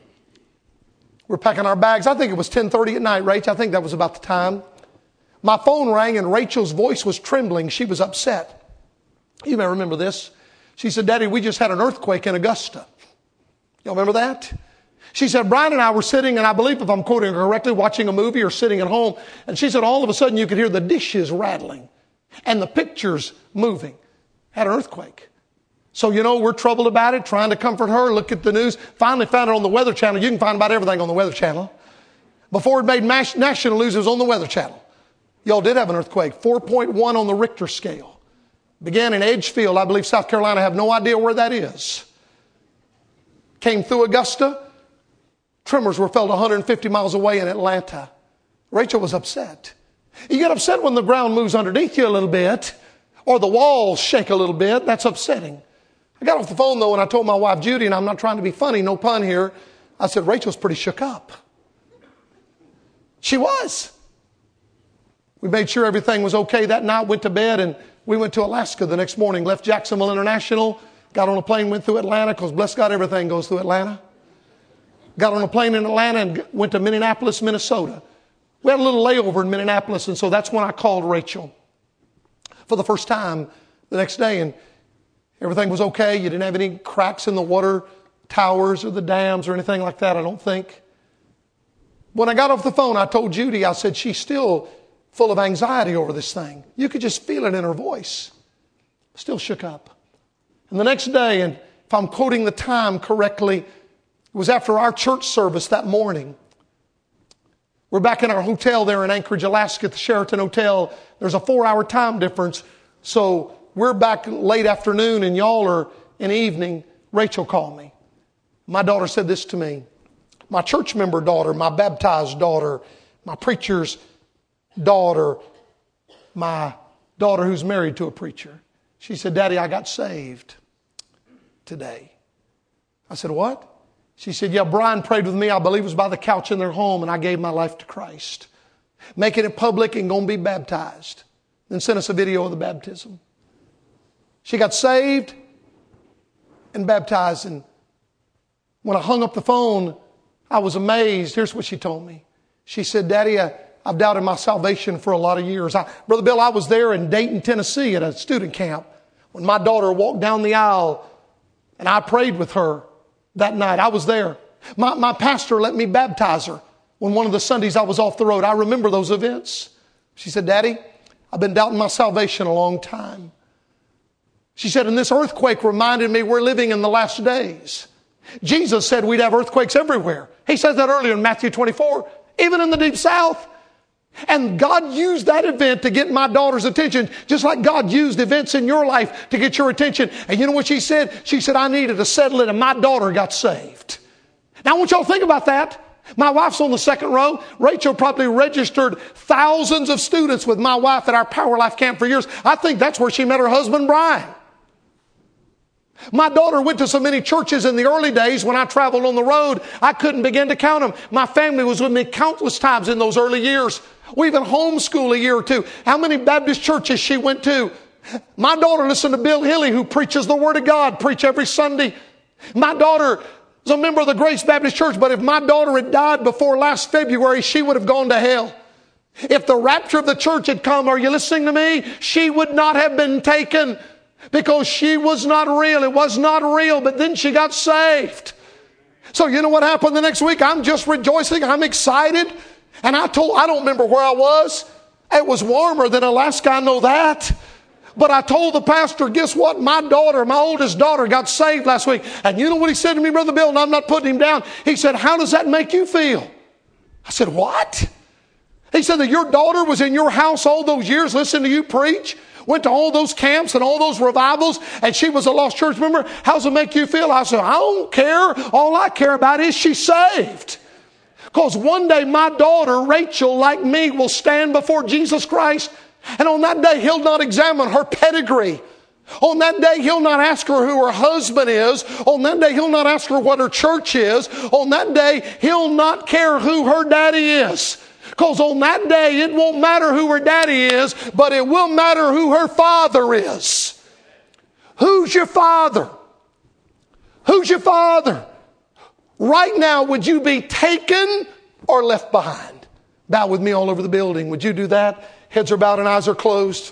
We're packing our bags. I think it was 10:30 at night, Rach. I think that was about the time. My phone rang and Rachel's voice was trembling. She was upset. You may remember this. She said, Daddy, we just had an earthquake in Augusta. Y'all remember that? She said, Brian and I were sitting, and I believe if I'm quoting her correctly, watching a movie or sitting at home. And she said, all of a sudden you could hear the dishes rattling and the pictures moving. Had an earthquake. So, you know, we're troubled about it, trying to comfort her, look at the news. Finally found it on the Weather Channel. You can find about everything on the Weather Channel. Before it made national news, it was on the Weather Channel. Y'all did have an earthquake, 4.1 on the Richter scale. Began in Edgefield, I believe, South Carolina. I have no idea where that is. Came through Augusta. Tremors were felt 150 miles away in Atlanta. Rachel was upset. You get upset when the ground moves underneath you a little bit or the walls shake a little bit. That's upsetting. I got off the phone, though, and I told my wife, Judy, and I'm not trying to be funny, no pun here. I said, Rachel's pretty shook up. She was. We made sure everything was okay that night, went to bed, and we went to Alaska the next morning, left Jacksonville International, got on a plane, went through Atlanta, because bless God, everything goes through Atlanta. Got on a plane in Atlanta and went to Minneapolis, Minnesota. We had a little layover in Minneapolis, and so that's when I called Rachel for the first time the next day, and everything was okay. You didn't have any cracks in the water towers or the dams or anything like that, I don't think. When I got off the phone, I told Judy, I said, she's still full of anxiety over this thing. You could just feel it in her voice. Still shook up. And the next day, and if I'm quoting the time correctly, it was after our church service that morning. We're back in our hotel there in Anchorage, Alaska, at the Sheraton Hotel. There's a 4-hour time difference. So we're back late afternoon and y'all are in the evening. Rachel called me. My daughter said this to me. My church member daughter, my baptized daughter, my preacher's daughter, my daughter who's married to a preacher. She said, Daddy, I got saved today. I said, what? She said, yeah, Brian prayed with me. I believe it was by the couch in their home, and I gave my life to Christ. Making it public and going to be baptized. Then sent us a video of the baptism. She got saved and baptized, and when I hung up the phone, I was amazed. Here's what she told me. She said, Daddy, I've doubted my salvation for a lot of years. Brother Bill, I was there in Dayton, Tennessee at a student camp when my daughter walked down the aisle and I prayed with her that night. I was there. My pastor let me baptize her when one of the Sundays I was off the road. I remember those events. She said, Daddy, I've been doubting my salvation a long time. She said, and this earthquake reminded me we're living in the last days. Jesus said we'd have earthquakes everywhere. He says that earlier in Matthew 24, even in the deep south. And God used that event to get my daughter's attention, just like God used events in your life to get your attention. And you know what she said? She said, I needed to settle it, and my daughter got saved. Now I want y'all to think about that. My wife's on the second row. Rachel probably registered thousands of students with my wife at our Power Life camp for years. I think that's where she met her husband, Brian. My daughter went to so many churches in the early days when I traveled on the road, I couldn't begin to count them. My family was with me countless times in those early years. We even homeschooled a year or two. How many Baptist churches she went to? My daughter listened to Bill Hilly, who preaches the Word of God, preach every Sunday. My daughter is a member of the Grace Baptist Church, but if my daughter had died before last February, she would have gone to hell. If the rapture of the church had come, are you listening to me? She would not have been taken. Because she was not real. It was not real, but then she got saved. So you know what happened the next week? I'm just rejoicing. I'm excited. And I don't remember where I was. It was warmer than Alaska, I know that. But I told the pastor, guess what? My oldest daughter got saved last week. And you know what he said to me, Brother Bill? And I'm not putting him down. He said, how does that make you feel? I said, what? He said that your daughter was in your house all those years listening to you preach. Went to all those camps and all those revivals, and she was a lost church member. How does it make you feel? I said, I don't care. All I care about is she's saved. Because one day my daughter, Rachel, like me, will stand before Jesus Christ. And on that day, He'll not examine her pedigree. On that day, He'll not ask her who her husband is. On that day, He'll not ask her what her church is. On that day, He'll not care who her daddy is. Because on that day, it won't matter who her daddy is, but it will matter who her father is. Who's your father? Who's your father? Right now, would you be taken or left behind? Bow with me all over the building. Would you do that? Heads are bowed and eyes are closed.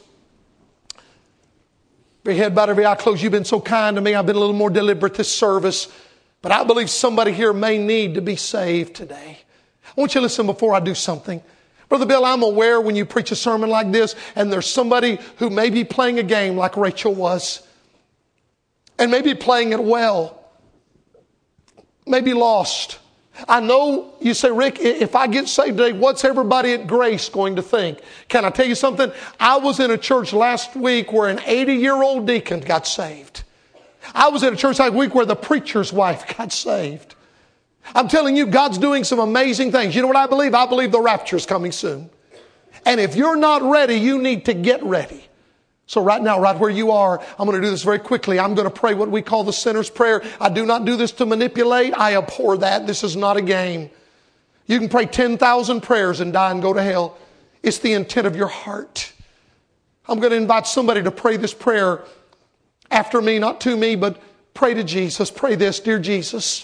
Every head bowed, every eye closed. You've been so kind to me. I've been a little more deliberate this service. But I believe somebody here may need to be saved today. I want you to listen before I do something. Brother Bill, I'm aware when you preach a sermon like this and there's somebody who may be playing a game like Rachel was and maybe playing it well, maybe lost. I know you say, Rick, if I get saved today, what's everybody at Grace going to think? Can I tell you something? I was in a church last week where an 80-year-old deacon got saved. I was in a church last week where the preacher's wife got saved. I'm telling you, God's doing some amazing things. You know what I believe? I believe the rapture is coming soon. And if you're not ready, you need to get ready. So right now, right where you are, I'm going to do this very quickly. I'm going to pray what we call the sinner's prayer. I do not do this to manipulate. I abhor that. This is not a game. You can pray 10,000 prayers and die and go to hell. It's the intent of your heart. I'm going to invite somebody to pray this prayer after me, not to me, but pray to Jesus. Pray this, dear Jesus.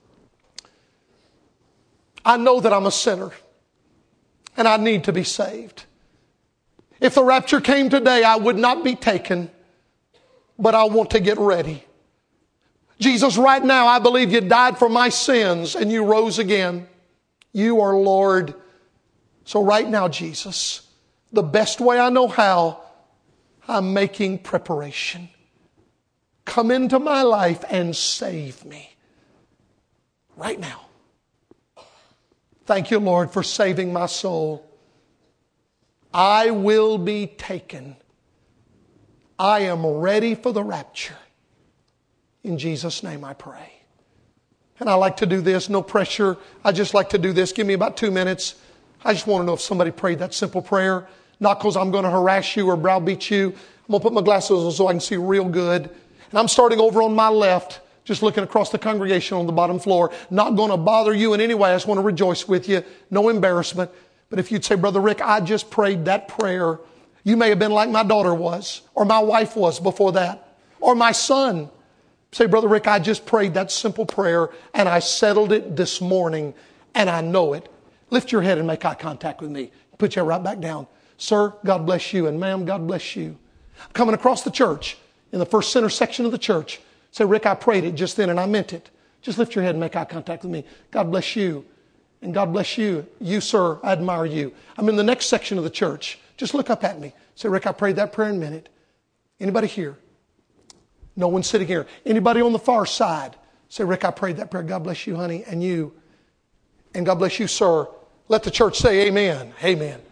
I know that I'm a sinner and I need to be saved. If the rapture came today, I would not be taken, but I want to get ready. Jesus, right now, I believe you died for my sins and you rose again. You are Lord. So right now, Jesus, the best way I know how, I'm making preparation. Come into my life and save me. Right now. Thank you, Lord, for saving my soul. I will be taken. I am ready for the rapture. In Jesus' name I pray. And I like to do this, no pressure. I just like to do this. Give me about 2 minutes. I just want to know if somebody prayed that simple prayer. Not because I'm going to harass you or browbeat you. I'm going to put my glasses on so I can see real good. And I'm starting over on my left. Just looking across the congregation on the bottom floor. Not going to bother you in any way. I just want to rejoice with you. No embarrassment. But if you'd say, Brother Rick, I just prayed that prayer. You may have been like my daughter was. Or my wife was before that. Or my son. Say, Brother Rick, I just prayed that simple prayer. And I settled it this morning. And I know it. Lift your head and make eye contact with me. Put your head right back down. Sir, God bless you. And ma'am, God bless you. I'm coming across the church. In the first center section of the church. Say, Rick, I prayed it just then and I meant it. Just lift your head and make eye contact with me. God bless you. And God bless you. You, sir, I admire you. I'm in the next section of the church. Just look up at me. Say, Rick, I prayed that prayer and meant it. Anybody here? No one sitting here. Anybody on the far side? Say, Rick, I prayed that prayer. God bless you, honey. And you. And God bless you, sir. Let the church say amen. Amen.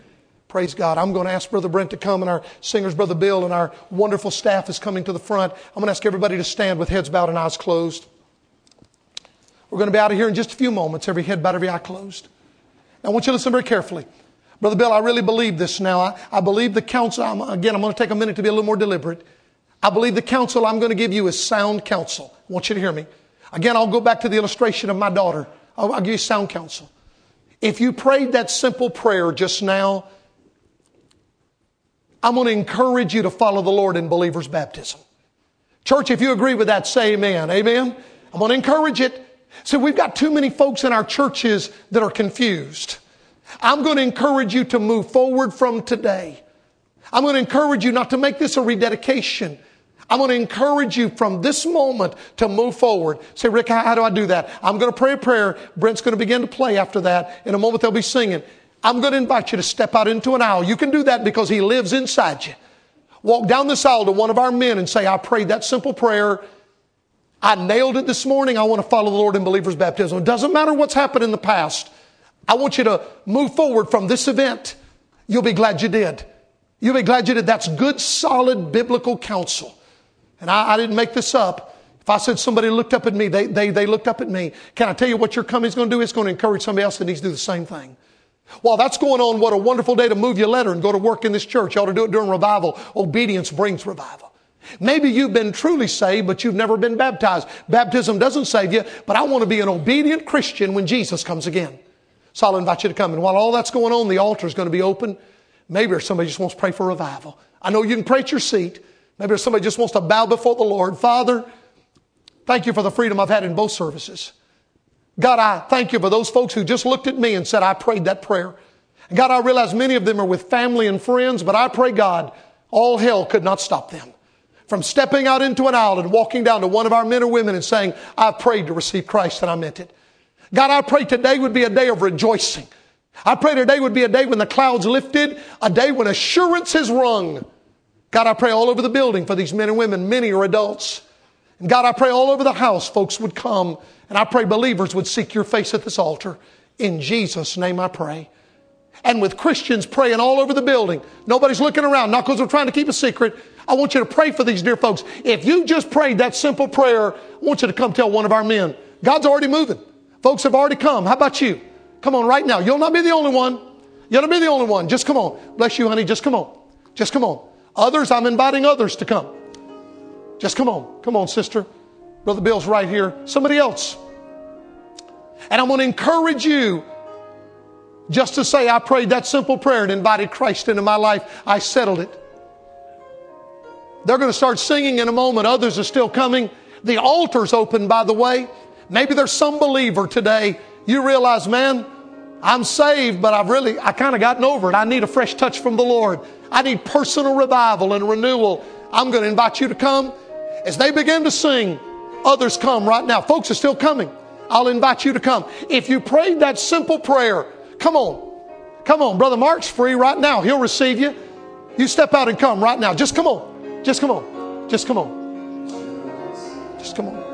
Praise God. I'm going to ask Brother Brent to come, and our singers, Brother Bill, and our wonderful staff is coming to the front. I'm going to ask everybody to stand with heads bowed and eyes closed. We're going to be out of here in just a few moments, every head bowed, every eye closed. Now, I want you to listen very carefully. Brother Bill, I really believe this now. I believe the counsel, I'm going to take a minute to be a little more deliberate. I believe the counsel I'm going to give you is sound counsel. I want you to hear me. Again, I'll go back to the illustration of my daughter. I'll give you sound counsel. If you prayed that simple prayer just now, I'm going to encourage you to follow the Lord in believer's baptism. Church, if you agree with that, say amen. Amen. I'm going to encourage it. So we've got too many folks in our churches that are confused. I'm going to encourage you to move forward from today. I'm going to encourage you not to make this a rededication. I'm going to encourage you from this moment to move forward. Say, Rick, how do I do that? I'm going to pray a prayer. Brent's going to begin to play after that. In a moment, they'll be singing. I'm going to invite you to step out into an aisle. You can do that because He lives inside you. Walk down this aisle to one of our men and say, I prayed that simple prayer. I nailed it this morning. I want to follow the Lord in believer's baptism. It doesn't matter what's happened in the past. I want you to move forward from this event. You'll be glad you did. You'll be glad you did. That's good, solid biblical counsel. And I didn't make this up. If I said somebody looked up at me, they looked up at me. Can I tell you what your company's going to do? It's going to encourage somebody else that needs to do the same thing. While that's going on, what a wonderful day to move your letter and go to work in this church. You ought to do it during revival. Obedience brings revival. Maybe you've been truly saved, but you've never been baptized. Baptism doesn't save you, but I want to be an obedient Christian when Jesus comes again. So I'll invite you to come. And while all that's going on, the altar is going to be open. Maybe somebody just wants to pray for revival. I know you can pray at your seat. Maybe somebody just wants to bow before the Lord. Father, thank you for the freedom I've had in both services. God, I thank you for those folks who just looked at me and said, I prayed that prayer. And God, I realize many of them are with family and friends, but I pray, God, all hell could not stop them from stepping out into an aisle and walking down to one of our men or women and saying, I prayed to receive Christ and I meant it. God, I pray today would be a day of rejoicing. I pray today would be a day when the clouds lifted, a day when assurance is rung. God, I pray all over the building for these men and women. Many are adults. And God, I pray all over the house folks would come. And I pray believers would seek your face at this altar. In Jesus' name I pray. And with Christians praying all over the building. Nobody's looking around, not because we're trying to keep a secret. I want you to pray for these dear folks. If you just prayed that simple prayer, I want you to come tell one of our men. God's already moving. Folks have already come. How about you? Come on right now. You'll not be the only one. You'll not be the only one. Just come on. Bless you, honey. Just come on. Just come on. Others, I'm inviting others to come. Just come on. Come on, sister. Brother Bill's right here. Somebody else. And I'm going to encourage you just to say, I prayed that simple prayer and invited Christ into my life. I settled it. They're going to start singing in a moment. Others are still coming. The altar's open, by the way. Maybe there's some believer today. You realize, man, I'm saved, but I kind of gotten over it. I need a fresh touch from the Lord. I need personal revival and renewal. I'm going to invite you to come. As they begin to sing, others come right now. Folks are still coming. I'll invite you to come. If you prayed that simple prayer, come on. Come on. Brother Mark's free right now. He'll receive you. You step out and come right now. Just come on. Just come on. Just come on. Just come on.